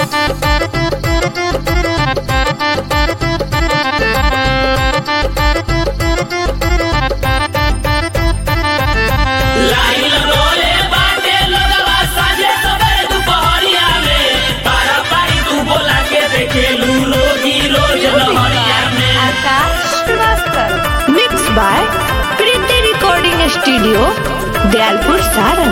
Mixed by Preeti Recording Studio, Dialpur, Saran.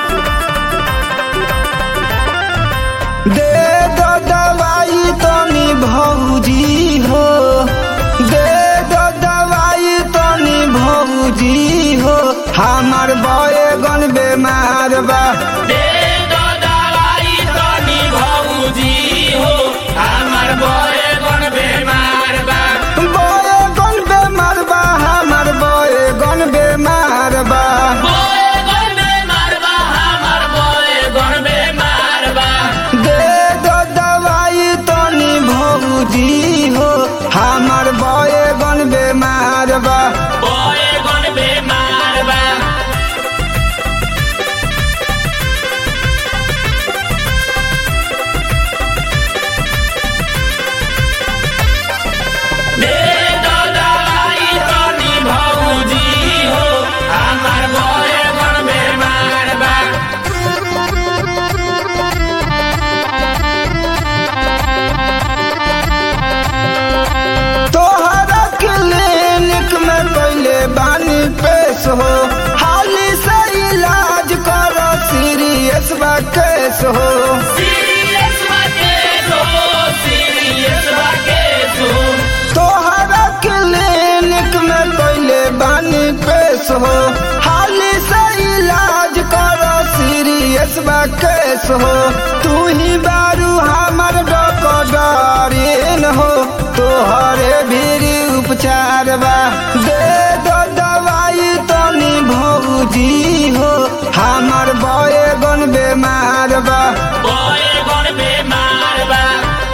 दे दो दवाई तनी भौजी हो, दे दो दवाई तनी भौजी हो, हमार बैगन बेमार बा। दे दो दवाई तनी भौजी हो, हमार बैगन बेमार बा। बैगन बेमार बा, हमार बैगन बेमार बा। बैगन बेमार बा, हमार बैगन बेमार बा। दे दो दवाई तनी भौजी हो, हमार बैगन बेमार बा। बैगन बेमार बा। दे दो दवाई तनी भौजी हो, हमार बैगन बेमार बा। तोहरा क्लिनिक में पहले बानी पेश हो, हाली से इलाज करो, सीरियस बा केस हो। सीरियस बा केस हो, सीरियस बा केस हो। तोहरा क्लिनिक में पहले बानी पेश हो, हाली से इलाज करो, सीरियस बा केस हो। तू ही बारू हमार डॉक्टरीन हो, तोहरे भीरी उपचार बा। दे दो दवाई तनी भौजी हो, हमार बैगन बेमार बा। बैगन बेमार बा।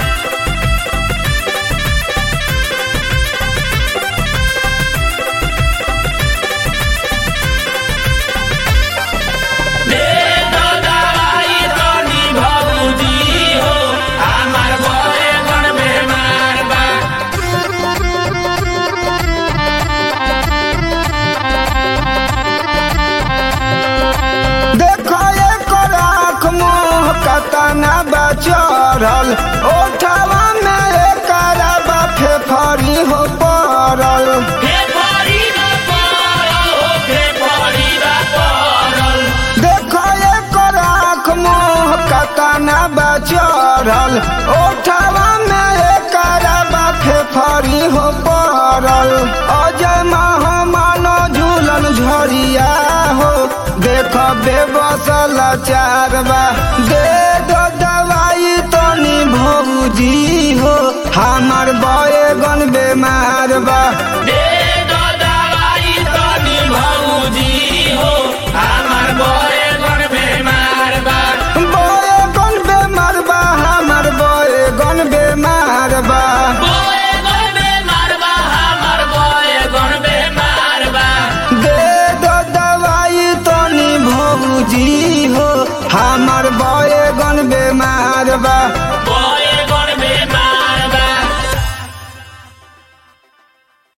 दे दो दवाई तनी भौजी हो, हमार बैगन बेमार बा। देखो एकर आँख मुँह कतना बा चढ़ल, ओठवा में एकर बा फेफड़ी हो पड़ल। फेफड़ी बा पड़ल हो, फेफड़ी बा पड़ल। देखो एकर आँख मुँह कतना बा चढ़ल, ओठवा में एकर बा फेफड़ी हो पड़ल। अजय मानो झूलन झरिया हो, देखो बेबसल चार बा। दे दो दवाई तनी भौजी हो, हमार बैगन बेमार बा। दे